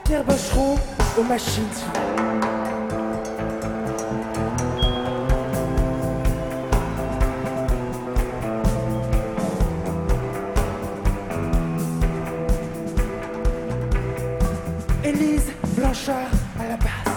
Pierre Boucheron aux machines. Élise Blanchard à la basse.